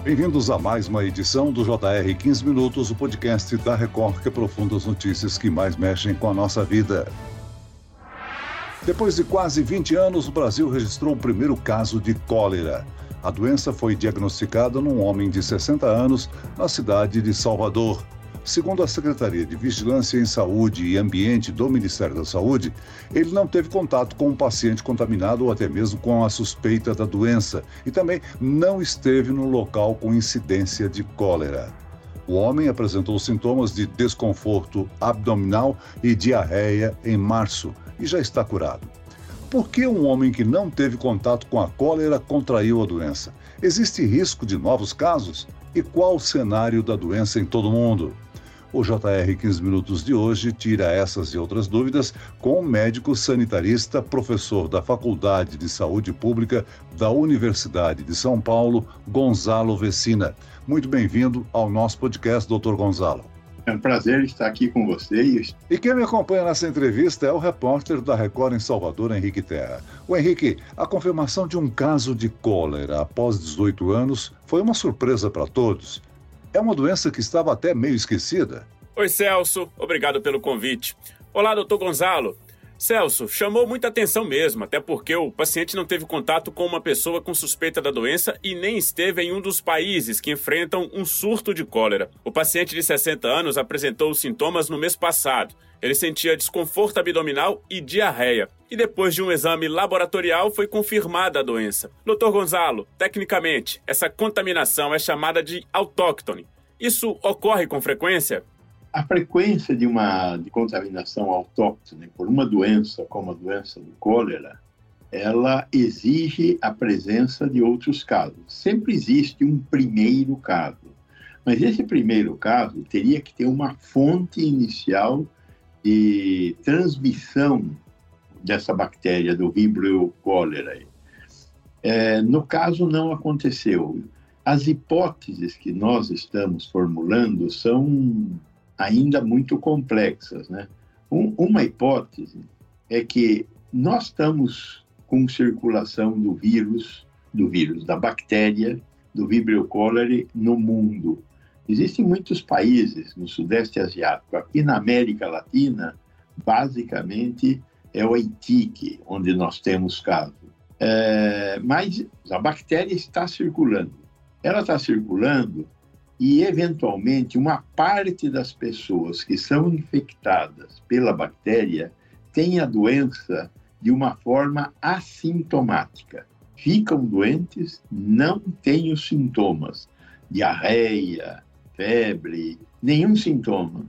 Bem-vindos a mais uma edição do JR 15 Minutos, o podcast da Record que aprofunda as notícias que mais mexem com a nossa vida. Depois de quase 20 anos, o Brasil registrou o primeiro caso de cólera. A doença foi diagnosticada num homem de 60 anos na cidade de Salvador. Segundo a Secretaria de Vigilância em Saúde e Ambiente do Ministério da Saúde, ele não teve contato com um paciente contaminado ou até mesmo com a suspeita da doença e também não esteve no local com incidência de cólera. O homem apresentou sintomas de desconforto abdominal e diarreia em março e já está curado. Por que um homem que não teve contato com a cólera contraiu a doença? Existe risco de novos casos? E qual o cenário da doença em todo o mundo? O JR 15 Minutos de hoje tira essas e outras dúvidas com o médico sanitarista, professor da Faculdade de Saúde Pública da Universidade de São Paulo, Gonzalo Vecina. Muito bem-vindo ao nosso podcast, Dr. Gonzalo. É um prazer estar aqui com vocês. E quem me acompanha nessa entrevista é o repórter da Record em Salvador, Henrique Terra. O Henrique, a confirmação de um caso de cólera após 18 anos foi uma surpresa para todos. É uma doença que estava até meio esquecida. Oi, Celso. Obrigado pelo convite. Olá, doutor Gonzalo. Celso, chamou muita atenção mesmo, até porque o paciente não teve contato com uma pessoa com suspeita da doença e nem esteve em um dos países que enfrentam um surto de cólera. O paciente de 60 anos apresentou os sintomas no mês passado. Ele sentia desconforto abdominal e diarreia. E depois de um exame laboratorial foi confirmada a doença. Dr. Gonzalo, tecnicamente, essa contaminação é chamada de autóctone. Isso ocorre com frequência? A frequência de contaminação autóctone por uma doença como a doença do cólera, ela exige a presença de outros casos. Sempre existe um primeiro caso, mas esse primeiro caso teria que ter uma fonte inicial de transmissão dessa bactéria, do Vibrio cholerae. No caso, não aconteceu. As hipóteses que nós estamos formulando são ainda muito complexas, né? Uma hipótese é que nós estamos com circulação do vírus, da bactéria, do Vibrio cholerae no mundo. Existem muitos países no Sudeste Asiático. Aqui na América Latina, basicamente, é o Haiti, onde nós temos casos. Mas a bactéria está circulando. Ela está circulando e, eventualmente, uma parte das pessoas que são infectadas pela bactéria tem a doença de uma forma assintomática. Ficam doentes, não têm os sintomas, diarreia, febre, nenhum sintoma.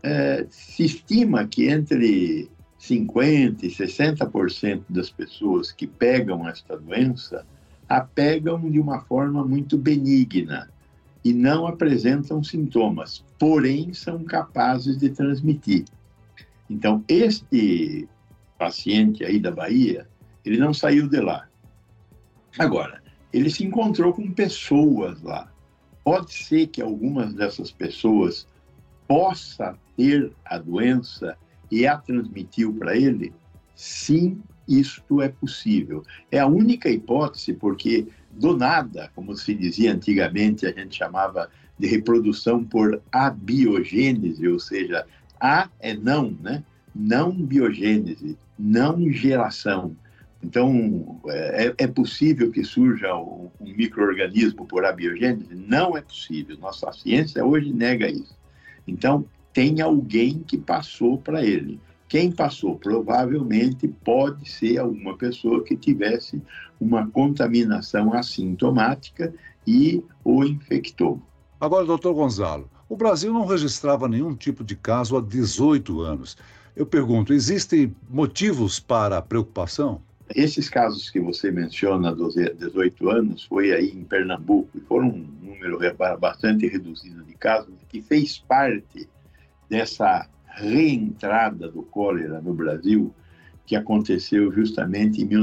Se estima que entre 50% e 60% das pessoas que pegam esta doença a pegam de uma forma muito benigna e não apresentam sintomas, porém são capazes de transmitir. Então, este paciente aí da Bahia, ele não saiu de lá. Agora, ele se encontrou com pessoas lá. Pode ser que algumas dessas pessoas possa ter a doença e a transmitiu para ele? Sim, isto é possível. É a única hipótese, porque do nada, como se dizia antigamente, a gente chamava de reprodução por abiogênese, ou seja, a é não, né? Não biogênese, não geração. Então, é possível que surja um micro-organismo por abiogênese? Não é possível. Nossa ciência hoje nega isso. Então, tem alguém que passou para ele. Quem passou? Provavelmente pode ser alguma pessoa que tivesse uma contaminação assintomática e o infectou. Agora, doutor Gonzalo, o Brasil não registrava nenhum tipo de caso há 18 anos. Eu pergunto, existem motivos para a preocupação? Esses casos que você menciona dos 18 anos foi aí em Pernambuco, e foram um número bastante reduzido de casos que fez parte dessa reentrada do cólera no Brasil, que aconteceu justamente em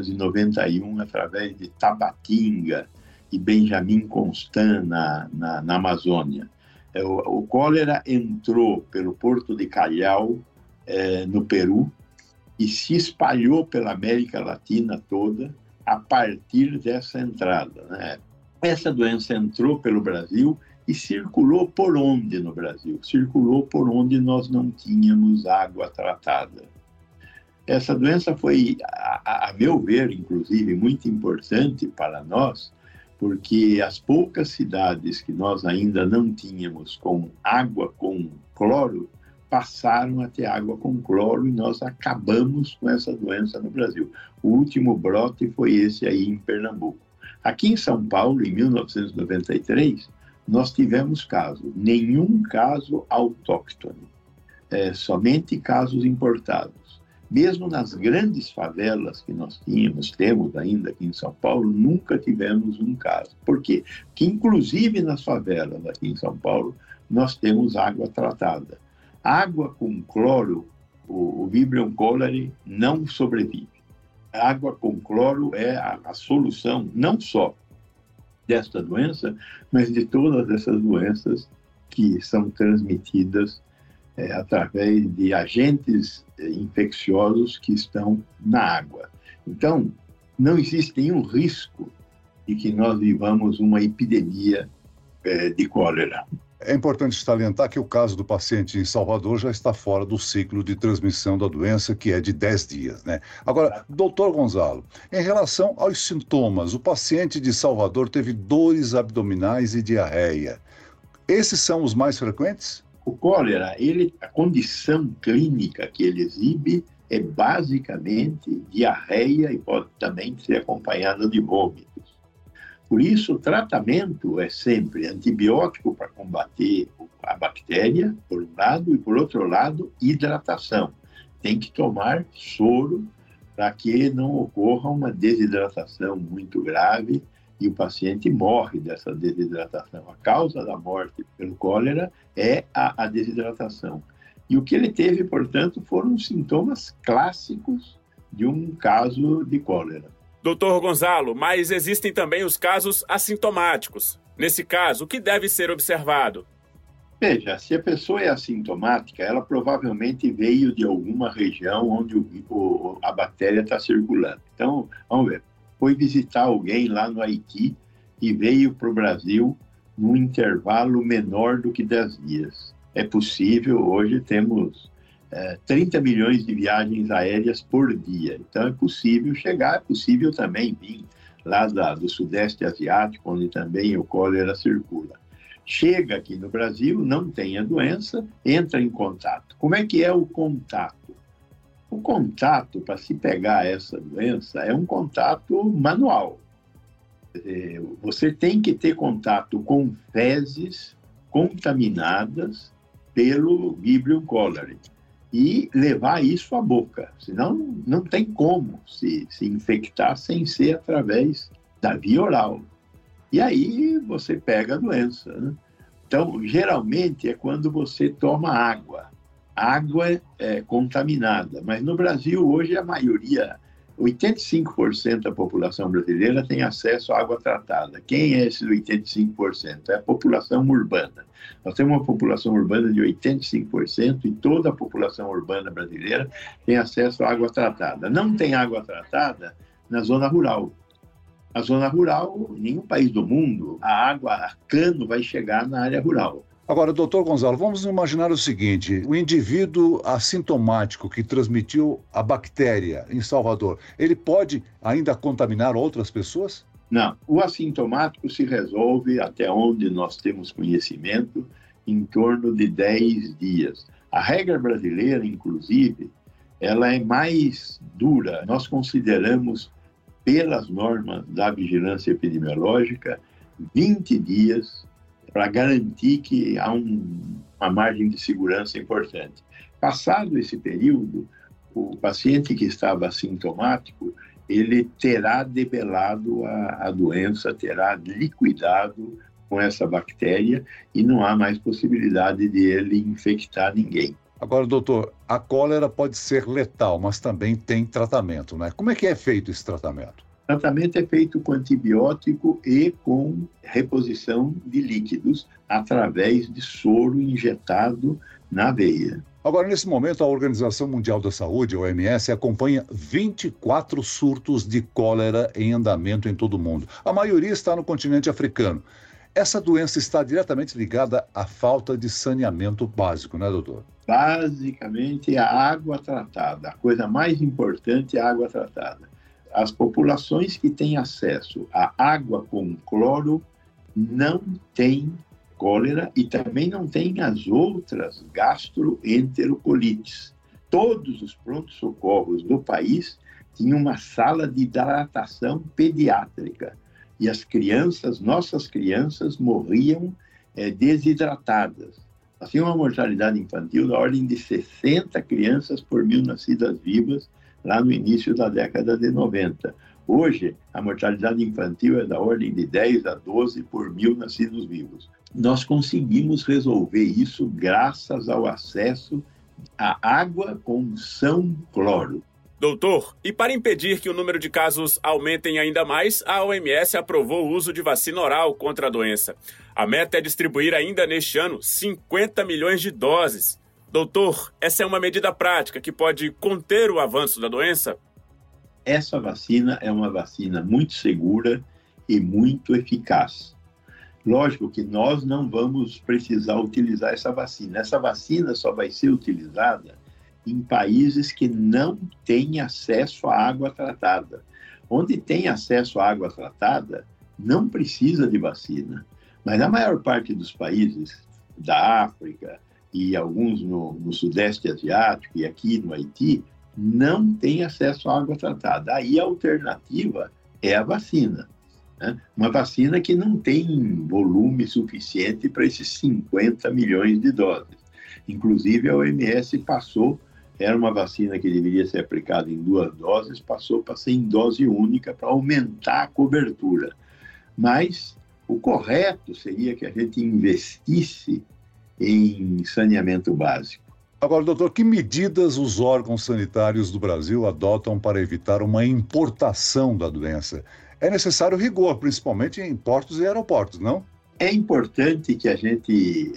1991, através de Tabatinga e Benjamin Constant, na Amazônia. O cólera entrou pelo Porto de Callao, no Peru, e se espalhou pela América Latina toda a partir dessa entrada, né? Essa doença entrou pelo Brasil e circulou por onde no Brasil? Circulou por onde nós não tínhamos água tratada. Essa doença foi, a meu ver, inclusive, muito importante para nós, porque as poucas cidades que nós ainda não tínhamos com água com cloro, passaram a ter água com cloro e nós acabamos com essa doença no Brasil. O último brote foi esse aí em Pernambuco. Aqui em São Paulo, em 1993, nós tivemos casos, nenhum caso autóctone, somente casos importados. Mesmo nas grandes favelas que nós temos ainda aqui em São Paulo, nunca tivemos um caso. Por quê? Porque, inclusive nas favelas aqui em São Paulo, nós temos água tratada. Água com cloro, o Vibrio cholerae não sobrevive. A água com cloro é a solução, não só desta doença, mas de todas essas doenças que são transmitidas através de agentes infecciosos que estão na água. Então, não existe nenhum risco de que nós vivamos uma epidemia de cólera. É importante salientar que o caso do paciente em Salvador já está fora do ciclo de transmissão da doença, que é de 10 dias, né? Agora, doutor Gonzalo, em relação aos sintomas, o paciente de Salvador teve dores abdominais e diarreia. Esses são os mais frequentes? O cólera, a condição clínica que ele exibe é basicamente diarreia e pode também ser acompanhada de vômitos. Por isso, o tratamento é sempre antibiótico para combater a bactéria, por um lado, e por outro lado, hidratação. Tem que tomar soro para que não ocorra uma desidratação muito grave e o paciente morre dessa desidratação. A causa da morte pelo cólera é a desidratação. E o que ele teve, portanto, foram sintomas clássicos de um caso de cólera. Doutor Gonzalo, mas existem também os casos assintomáticos. Nesse caso, o que deve ser observado? Veja, se a pessoa é assintomática, ela provavelmente veio de alguma região onde a bactéria está circulando. Então, vamos ver. Foi visitar alguém lá no Haiti e veio para o Brasil num intervalo menor do que 10 dias. É possível, hoje temos 30 milhões de viagens aéreas por dia. Então é possível chegar, é possível também vir lá do Sudeste Asiático, onde também o cólera circula. Chega aqui no Brasil, não tem a doença, entra em contato. Como é que é o contato? O contato, para se pegar essa doença, é um contato manual. Você tem que ter contato com fezes contaminadas pelo Vibrio cholerae e levar isso à boca. Senão, não tem como se infectar sem ser através da via oral. E aí você pega a doença, né? Então, geralmente é quando você toma água. Água é contaminada, mas no Brasil hoje a maioria, 85% da população brasileira tem acesso à água tratada. Quem é esses 85%? É a população urbana. Nós temos uma população urbana de 85% e toda a população urbana brasileira tem acesso à água tratada. Não tem água tratada na zona rural. Na zona rural, em nenhum país do mundo, a água a cano vai chegar na área rural. Agora, doutor Gonzalo, vamos imaginar o seguinte, o indivíduo assintomático que transmitiu a bactéria em Salvador, ele pode ainda contaminar outras pessoas? Não, o assintomático se resolve, até onde nós temos conhecimento, em torno de 10 dias. A regra brasileira, inclusive, ela é mais dura. Nós consideramos, pelas normas da vigilância epidemiológica, 20 dias para garantir que há uma margem de segurança importante. Passado esse período, o paciente que estava assintomático, ele terá debelado a doença, terá liquidado com essa bactéria e não há mais possibilidade de ele infectar ninguém. Agora, doutor, a cólera pode ser letal, mas também tem tratamento, né? Como é que é feito esse tratamento? O tratamento é feito com antibiótico e com reposição de líquidos através de soro injetado na veia. Agora, nesse momento, a Organização Mundial da Saúde, a OMS, acompanha 24 surtos de cólera em andamento em todo o mundo. A maioria está no continente africano. Essa doença está diretamente ligada à falta de saneamento básico, né, doutor? Basicamente, a água tratada. A coisa mais importante é a água tratada. As populações que têm acesso à água com cloro não têm cólera e também não têm as outras gastroenterocolites. Todos os prontos-socorros do país tinham uma sala de hidratação pediátrica e as crianças, nossas crianças, morriam desidratadas. Nós tínhamos uma mortalidade infantil da ordem de 60 crianças por 1.000 nascidas vivas lá no início da década de 90. Hoje, a mortalidade infantil é da ordem de 10 a 12 por 1.000 nascidos vivos. Nós conseguimos resolver isso graças ao acesso à água com São Cloro. Doutor, e para impedir que o número de casos aumentem ainda mais, a OMS aprovou o uso de vacina oral contra a doença. A meta é distribuir ainda neste ano 50 milhões de doses. Doutor, essa é uma medida prática que pode conter o avanço da doença? Essa vacina é uma vacina muito segura e muito eficaz. Lógico que nós não vamos precisar utilizar essa vacina. Essa vacina só vai ser utilizada em países que não têm acesso à água tratada. Onde tem acesso à água tratada, não precisa de vacina. Mas a maior parte dos países da África e alguns no Sudeste Asiático e aqui no Haiti, não tem acesso à água tratada. Aí a alternativa é a vacina. Uma vacina que não tem volume suficiente para esses 50 milhões de doses. Inclusive, a OMS era uma vacina que deveria ser aplicada em 2 doses, passou para ser em dose única para aumentar a cobertura. Mas o correto seria que a gente investisse em saneamento básico. Agora, doutor, que medidas os órgãos sanitários do Brasil adotam para evitar uma importação da doença? É necessário rigor, principalmente em portos e aeroportos, não? É importante que a gente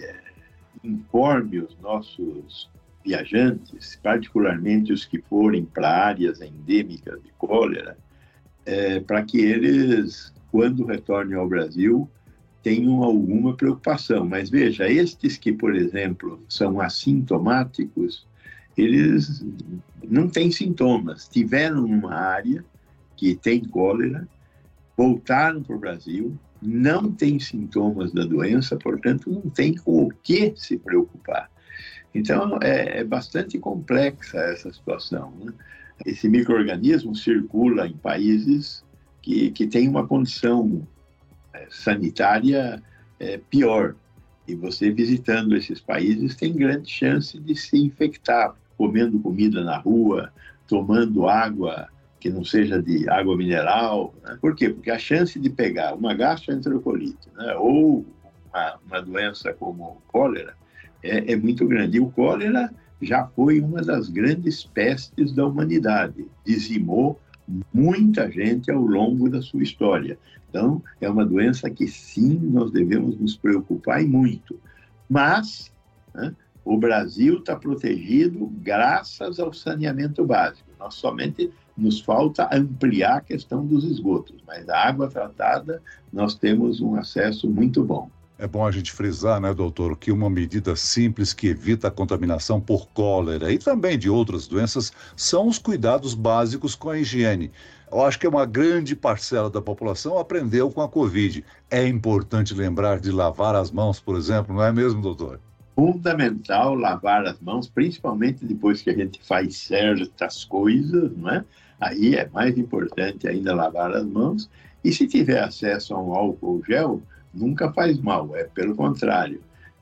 informe os nossos viajantes, particularmente os que forem para áreas endêmicas de cólera, para que eles, quando retornem ao Brasil, tenham alguma preocupação. Mas veja, estes que, por exemplo, são assintomáticos, eles não têm sintomas, tiveram numa área que tem cólera, voltaram para o Brasil, não tem sintomas da doença, portanto, não tem com o que se preocupar. Então, é bastante complexa essa situação, né? Esse micro-organismo circula em países que têm uma condição sanitária pior. E você, visitando esses países, tem grande chance de se infectar, comendo comida na rua, tomando água que não seja de água mineral, né? Por quê? Porque a chance de pegar uma gastroenterocolites, né, ou uma doença como cólera é muito grande. E o cólera já foi uma das grandes pestes da humanidade, dizimou muita gente ao longo da sua história. Então, é uma doença que sim, nós devemos nos preocupar e muito. Mas, né, o Brasil está protegido graças ao saneamento básico. Nós somente nos falta ampliar a questão dos esgotos, mas a água tratada nós temos um acesso muito bom. É bom a gente frisar, né, doutor, que uma medida simples que evita a contaminação por cólera e também de outras doenças são os cuidados básicos com a higiene. Eu acho que uma grande parcela da população aprendeu com a Covid. É importante lembrar de lavar as mãos, por exemplo, não é mesmo, doutor? Fundamental lavar as mãos, principalmente depois que a gente faz certas coisas, não é? Aí é mais importante ainda lavar as mãos. E se tiver acesso a um álcool gel, nunca faz mal, pelo contrário.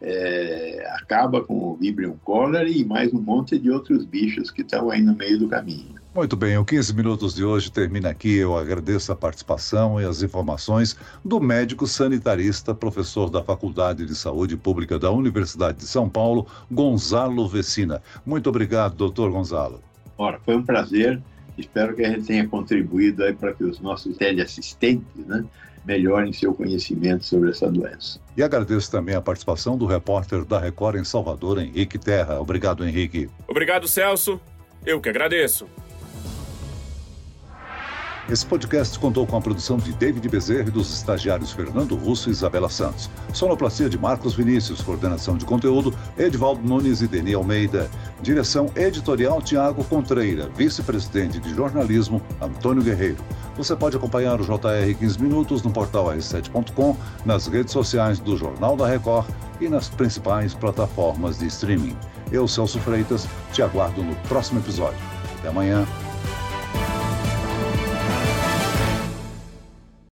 Acaba com o Vibrio cólera e mais um monte de outros bichos que estão aí no meio do caminho. Muito bem, o 15 Minutos de hoje termina aqui. Eu agradeço a participação e as informações do médico sanitarista, professor da Faculdade de Saúde Pública da Universidade de São Paulo, Gonzalo Vecina. Muito obrigado, doutor Gonzalo. Ora, foi um prazer Espero que a gente tenha contribuído aí para que os nossos teleassistentes, né, melhorem seu conhecimento sobre essa doença. E agradeço também a participação do repórter da Record em Salvador, Henrique Terra. Obrigado, Henrique. Obrigado, Celso. Eu que agradeço. Esse podcast contou com a produção de David Bezerra e dos estagiários Fernando Russo e Isabela Santos. Sonoplastia de Marcos Vinícius, coordenação de conteúdo, Edivaldo Nunes e Deni Almeida. Direção editorial, Tiago Contreira. Vice-presidente de jornalismo, Antônio Guerreiro. Você pode acompanhar o JR 15 Minutos no portal r7.com, nas redes sociais do Jornal da Record e nas principais plataformas de streaming. Eu, Celso Freitas, te aguardo no próximo episódio. Até amanhã.